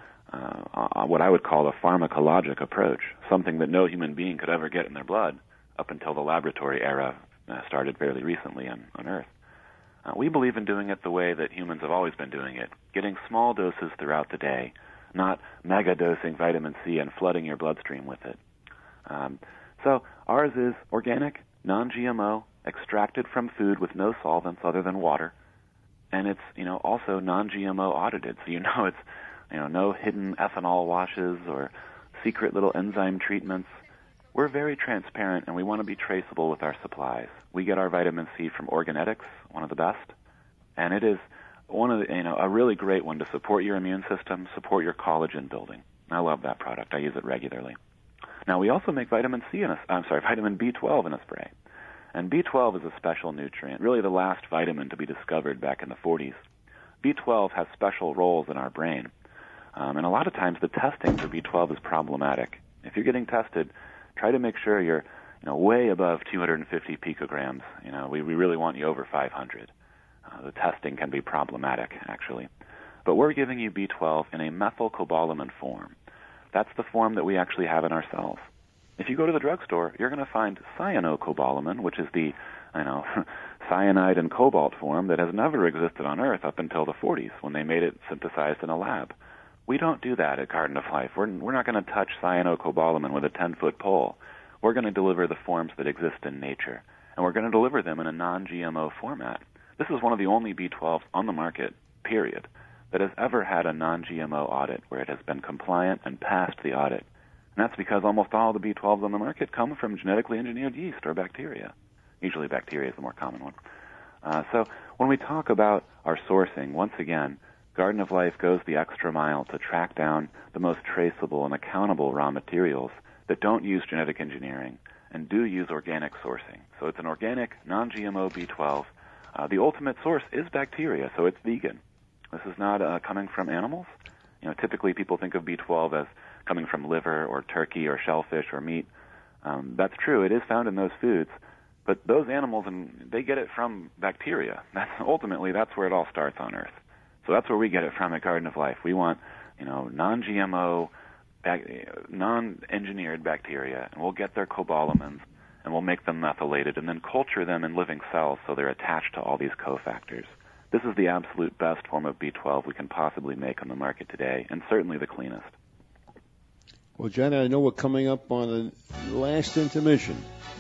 uh, what I would call a pharmacologic approach, something that no human being could ever get in their blood up until the laboratory era uh, started fairly recently on, on Earth. Uh, we believe in doing it the way that humans have always been doing it, getting small doses throughout the day, not mega-dosing vitamin C and flooding your bloodstream with it. Um, so ours is organic, non-G M O, extracted from food with no solvents other than water, and it's, you know, also non-G M O audited, so you know it's, you know, no hidden ethanol washes or secret little enzyme treatments. We're very transparent, and we want to be traceable with our supplies. We get our vitamin C from Organetics, one of the best, and it is one of the, you know, a really great one to support your immune system, support your collagen building. I love that product. I use it regularly. Now, we also make vitamin C in a, I'm sorry, vitamin B twelve in a spray. And B twelve is a special nutrient, really the last vitamin to be discovered back in the forties. B twelve has special roles in our brain. Um, and a lot of times the testing for B twelve is problematic. If you're getting tested, try to make sure you're, you know, way above two hundred fifty picograms. You know, we, we really want you over five hundred. Uh, the testing can be problematic, actually. But we're giving you B twelve in a methylcobalamin form. That's the form that we actually have in our cells. If you go to the drugstore, you're going to find cyanocobalamin, which is the, you know, cyanide and cobalt form that has never existed on Earth up until the forties when they made it synthesized in a lab. We don't do that at Garden of Life. We're, we're not going to touch cyanocobalamin with a ten-foot pole. We're going to deliver the forms that exist in nature, and we're going to deliver them in a non-G M O format. This is one of the only B twelves on the market, period, that has ever had a non-G M O audit where it has been compliant and passed the audit. And that's because almost all the B twelves on the market come from genetically engineered yeast or bacteria. Usually bacteria is the more common one. Uh, so when we talk about our sourcing, once again, Garden of Life goes the extra mile to track down the most traceable and accountable raw materials that don't use genetic engineering and do use organic sourcing. So it's an organic, non-G M O B twelve. Uh, the ultimate source is bacteria, so it's vegan. This is not uh, coming from animals. You know, typically people think of B twelve as coming from liver or turkey or shellfish or meat. Um, that's true. It is found in those foods. But those animals, and they get it from bacteria. That's, ultimately, that's where it all starts on Earth. So that's where we get it from at Garden of Life. We want, you know, non-G M O, bac- non-engineered bacteria, and we'll get their cobalamins, and we'll make them methylated and then culture them in living cells so they're attached to all these cofactors. This is the absolute best form of B twelve we can possibly make on the market today, and certainly the cleanest. Well, Janet, I know we're coming up on the last intermission.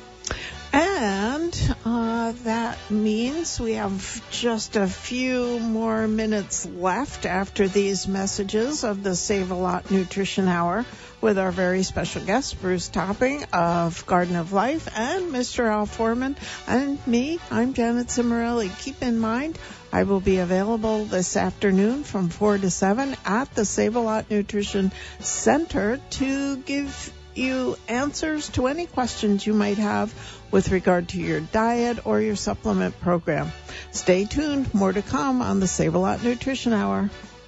And uh, that means we have just a few more minutes left after these messages of the Save-A-Lot Nutrition Hour with our very special guest, Bruce Topping of Garden of Life, and Mister Al Foreman, and me. I'm Janet Cimarelli. Keep in mind, I will be available this afternoon from four to seven at the Save-A-Lot Nutrition Center to give you answers to any questions you might have with regard to your diet or your supplement program. Stay tuned. More to come on the Save-A-Lot Nutrition Hour.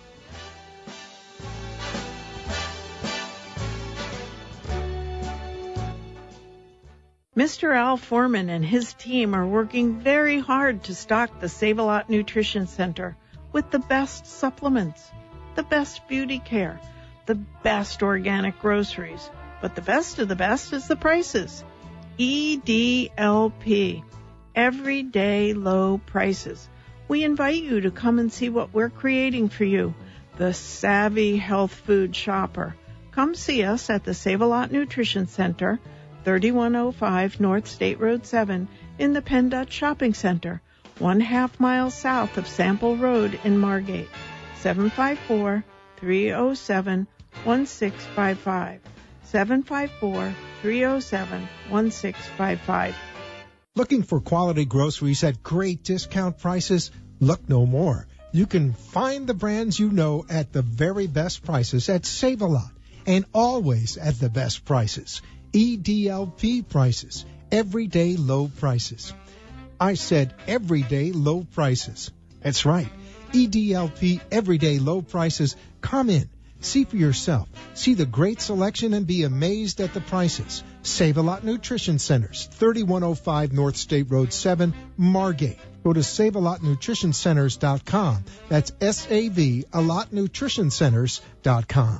Mister Al Foreman and his team are working very hard to stock the Save-A-Lot Nutrition Center with the best supplements, the best beauty care, the best organic groceries. But the best of the best is the prices. E D L P, Everyday Low Prices. We invite you to come and see what we're creating for you, the savvy health food shopper. Come see us at the Save-A-Lot Nutrition Center, thirty-one oh five North State Road seven in the Penn Dutch Shopping Center, one half mile south of Sample Road in Margate, seven five four, three oh seven, one six five five. seven five four, three oh seven, one six five five. Looking for quality groceries at great discount prices? Look no more. You can find the brands you know at the very best prices at Save-A-Lot, and always at the best prices. E D L P prices, everyday low prices. I said everyday low prices. That's right. E D L P everyday low prices. Come in. See for yourself. See the great selection and be amazed at the prices. Save-A-Lot Nutrition Centers, thirty-one oh five North State Road seven, Margate. Go to save a lot nutrition centers dot com. That's S A V, a lot nutrition centers dot com.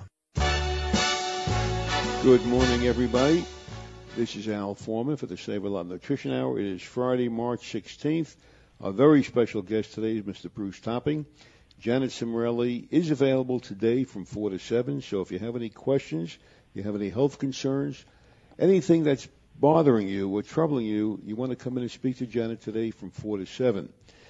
Good morning, everybody. This is Al Foreman for the Save-A-Lot Nutrition Hour. It is Friday, March sixteenth. Our very special guest today is Mister Bruce Topping. Janet Cimarelli is available today from four to seven, so if you have any questions, you have any health concerns, anything that's bothering you or troubling you, you want to come in and speak to Janet today from four to seven.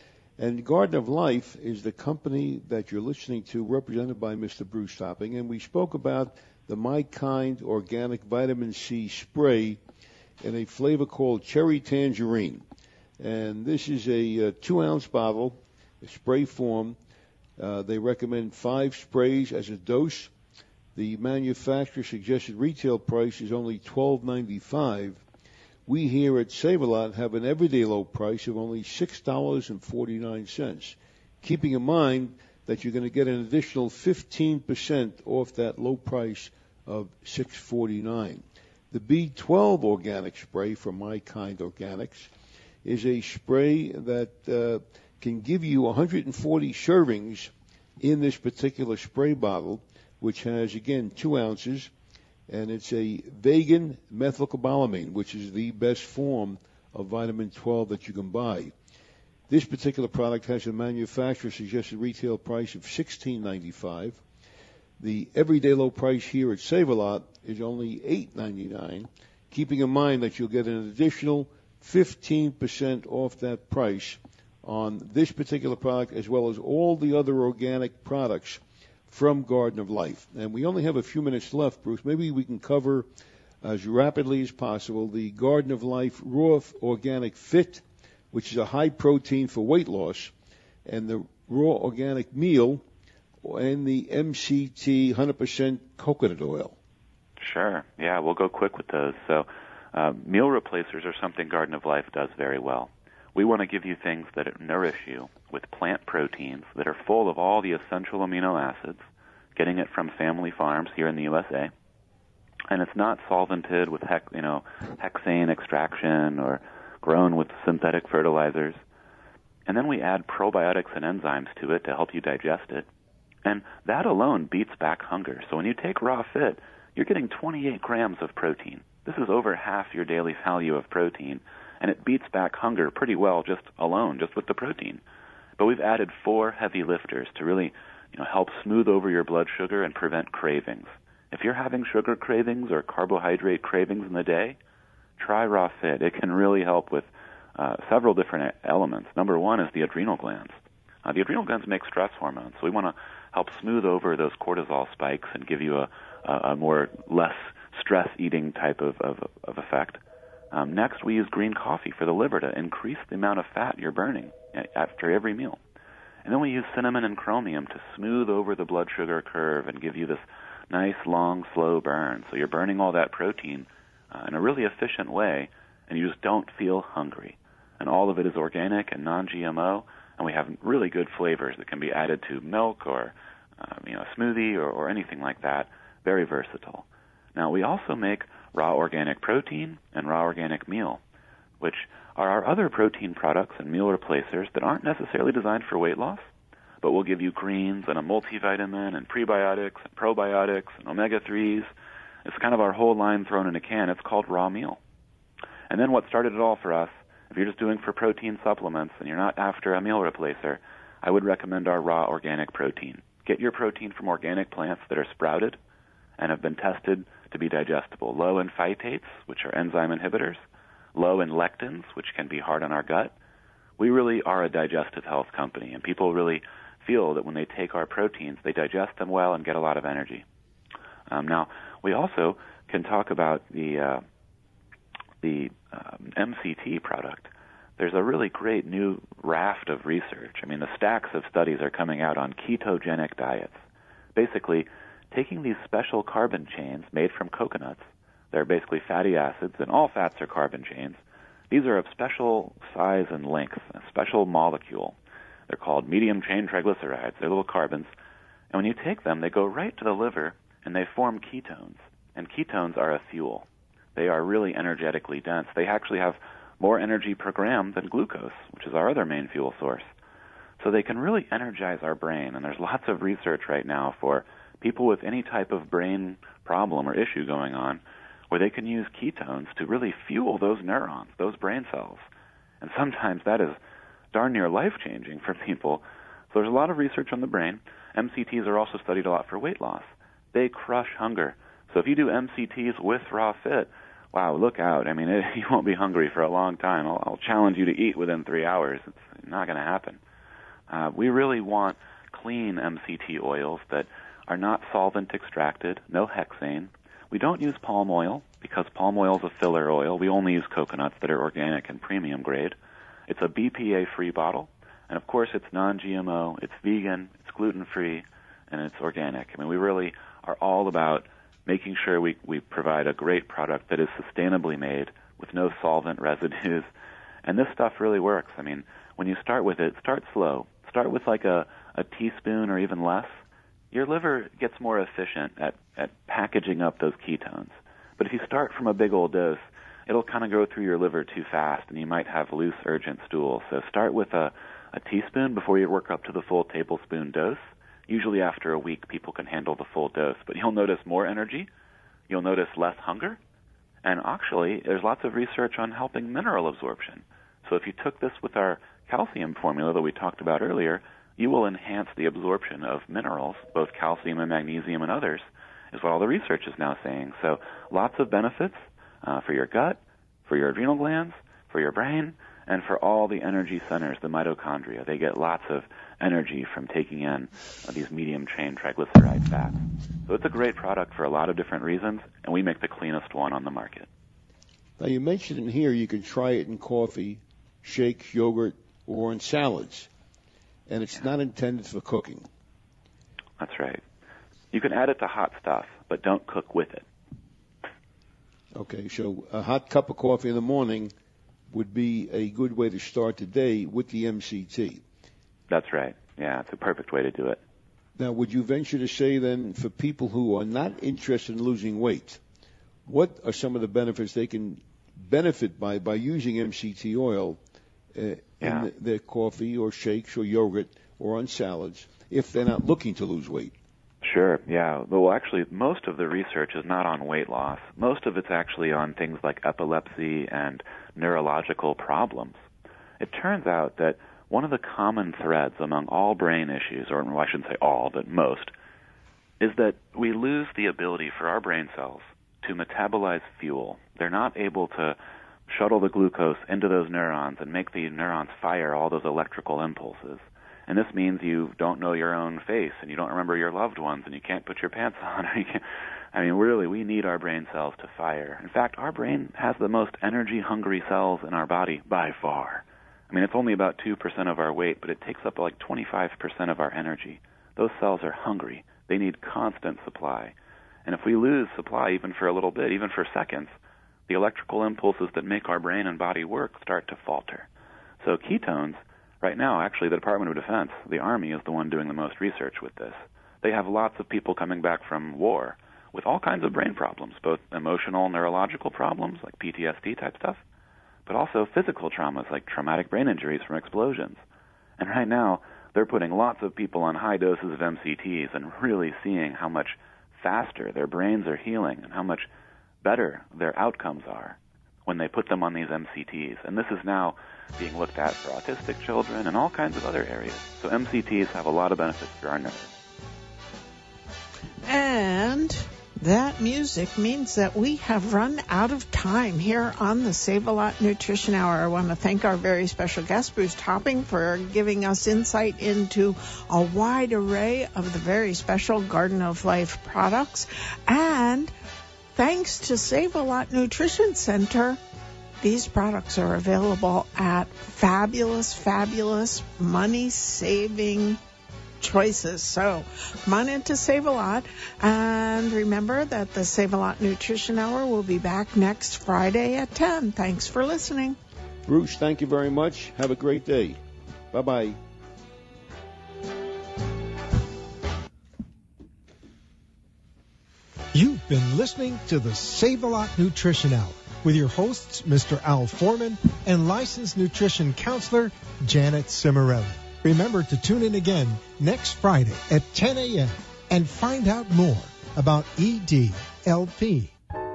And Garden of Life is the company that you're listening to, represented by Mister Bruce Topping, and we spoke about the My Kind Organic Vitamin C Spray in a flavor called Cherry Tangerine. And this is a uh, two-ounce bottle, a spray form. Uh, they recommend five sprays as a dose. The manufacturer's suggested retail price is only twelve ninety-five. We here at Save-A-Lot have an everyday low price of only six dollars and forty-nine cents, keeping in mind that you're going to get an additional fifteen percent off that low price of six dollars and forty-nine cents. The B twelve organic spray from My Kind Organics is a spray that uh, can give you one hundred forty servings in this particular spray bottle, which has, again, two ounces, and it's a vegan methylcobalamin, which is the best form of vitamin twelve that you can buy. This particular product has a manufacturer's suggested retail price of sixteen ninety-five. The everyday low price here at Save-A-Lot is only eight ninety-nine, keeping in mind that you'll get an additional fifteen percent off that price on this particular product, as well as all the other organic products from Garden of Life. And we only have a few minutes left, Bruce. Maybe we can cover as rapidly as possible the Garden of Life Raw Organic Fit, which is a high protein for weight loss, and the Raw Organic Meal, and the M C T one hundred percent coconut oil. Sure. Yeah, we'll go quick with those. So uh, meal replacers are something Garden of Life does very well. We want to give you things that nourish you with plant proteins that are full of all the essential amino acids, getting it from family farms here in the U S A. And it's not solvented with hex, you know, hexane extraction or grown with synthetic fertilizers. And then we add probiotics and enzymes to it to help you digest it. And that alone beats back hunger. So when you take Raw Fit, you're getting twenty-eight grams of protein. This is over half your daily value of protein, and it beats back hunger pretty well just alone, just with the protein. But we've added four heavy lifters to really, you know, help smooth over your blood sugar and prevent cravings. If you're having sugar cravings or carbohydrate cravings in the day, try Raw Fit. It can really help with uh, several different elements. Number one is the adrenal glands. Uh, the adrenal glands make stress hormones, so we want to help smooth over those cortisol spikes and give you a, a, a more less stress-eating type of, of, of effect. Um, next, we use green coffee for the liver to increase the amount of fat you're burning after every meal. And then we use cinnamon and chromium to smooth over the blood sugar curve and give you this nice, long, slow burn. So you're burning all that protein uh, in a really efficient way, and you just don't feel hungry. And all of it is organic and non G M O, and we have really good flavors that can be added to milk or uh, you know, a smoothie or, or anything like that. Very versatile. Now, we also make raw organic protein and raw organic meal, which are our other protein products and meal replacers that aren't necessarily designed for weight loss, but will give you greens and a multivitamin and prebiotics and probiotics and omega threes. It's kind of our whole line thrown in a can. It's called Raw Meal. And then what started it all for us, if you're just doing for protein supplements and you're not after a meal replacer, I would recommend our raw organic protein. Get your protein from organic plants that are sprouted and have been tested to be digestible, low in phytates, which are enzyme inhibitors, low in lectins, which can be hard on our gut. We really are a digestive health company, and people really feel that when they take our proteins, they digest them well and get a lot of energy. Um, now, we also can talk about the uh, the um, M C T product. There's a really great new raft of research. I mean, the stacks of studies are coming out on ketogenic diets. Basically, taking these special carbon chains made from coconuts, they're basically fatty acids, and all fats are carbon chains. These are of special size and length, a special molecule. They're called medium-chain triglycerides. They're little carbons. And when you take them, they go right to the liver, and they form ketones. And ketones are a fuel. They are really energetically dense. They actually have more energy per gram than glucose, which is our other main fuel source. So they can really energize our brain, and there's lots of research right now for people with any type of brain problem or issue going on where they can use ketones to really fuel those neurons, those brain cells. And sometimes that is darn near life-changing for people. So there's a lot of research on the brain. M C Ts are also studied a lot for weight loss. They crush hunger. So if you do M C Ts with Raw Fit, wow, look out. I mean, it, you won't be hungry for a long time. I'll, I'll challenge you to eat within three hours. It's not going to happen. Uh, we really want clean M C T oils that are not solvent extracted, no hexane. We don't use palm oil because palm oil is a filler oil. We only use coconuts that are organic and premium grade. It's a B P A-free bottle, and of course it's non G M O, it's vegan, it's gluten-free, and it's organic. I mean, we really are all about making sure we, we provide a great product that is sustainably made with no solvent residues, and this stuff really works. I mean, when you start with it, start slow. Start with like a, a teaspoon or even less. Your liver gets more efficient at, at packaging up those ketones. But if you start from a big old dose, it'll kind of go through your liver too fast, and you might have loose, urgent stool. So start with a, a teaspoon before you work up to the full tablespoon dose. Usually after a week, people can handle the full dose. But you'll notice more energy. You'll notice less hunger. And actually, there's lots of research on helping mineral absorption. So if you took this with our calcium formula that we talked about earlier, you will enhance the absorption of minerals, both calcium and magnesium and others, is what all the research is now saying. So lots of benefits uh, for your gut, for your adrenal glands, for your brain, and for all the energy centers, the mitochondria. They get lots of energy from taking in uh, these medium-chain triglyceride fats. So it's a great product for a lot of different reasons, and we make the cleanest one on the market. Now, you mentioned in here you can try it in coffee, shakes, yogurt, or in salads, and it's yeah. not intended for cooking. That's right. You can add it to hot stuff, but don't cook with it. Okay, so a hot cup of coffee in the morning would be a good way to start the day with the M C T. That's right. Yeah, it's a perfect way to do it. Now, would you venture to say then, for people who are not interested in losing weight, what are some of the benefits they can benefit by by using M C T oil uh, yeah. in their coffee or shakes or yogurt or on salads if they're not looking to lose weight? Sure, yeah. Well, actually, most of the research is not on weight loss. Most of it's actually on things like epilepsy and neurological problems. It turns out that one of the common threads among all brain issues, or well, I shouldn't say all, but most, is that we lose the ability for our brain cells to metabolize fuel. They're not able to shuttle the glucose into those neurons and make the neurons fire all those electrical impulses. And this means you don't know your own face, and you don't remember your loved ones, and you can't put your pants on. I mean, really, we need our brain cells to fire. In fact, our brain has the most energy-hungry cells in our body by far. I mean, it's only about two percent of our weight, but it takes up like twenty-five percent of our energy. Those cells are hungry. They need constant supply. And if we lose supply even for a little bit, even for seconds, the electrical impulses that make our brain and body work start to falter. So ketones, right now, actually, the Department of Defense, the Army, is the one doing the most research with this. They have lots of people coming back from war with all kinds of brain problems, both emotional, neurological problems like P T S D type stuff, but also physical traumas like traumatic brain injuries from explosions. And right now, they're putting lots of people on high doses of M C Ts and really seeing how much faster their brains are healing and how much better their outcomes are when they put them on these M C Ts. And this is now being looked at for autistic children and all kinds of other areas. So M C Ts have a lot of benefits for our nerves. And that music means that we have run out of time here on the Save-A-Lot Nutrition Hour. I want to thank our very special guest, Bruce Topping, for giving us insight into a wide array of the very special Garden of Life products. And thanks to Save-A-Lot Nutrition Center, these products are available at fabulous, fabulous, money-saving choices. So come on in to Save-A-Lot, and remember that the Save-A-Lot Nutrition Hour will be back next Friday at ten. Thanks for listening. Bruce, thank you very much. Have a great day. Bye-bye. You've been listening to the Save-A-Lot Nutrition Hour with your hosts, Mister Al Foreman and licensed nutrition counselor, Janet Cimarelli. Remember to tune in again next Friday at ten a.m. and find out more about E D L P.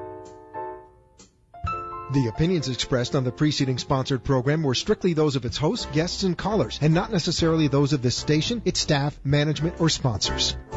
The opinions expressed on the preceding sponsored program were strictly those of its hosts, guests, and callers, and not necessarily those of this station, its staff, management, or sponsors.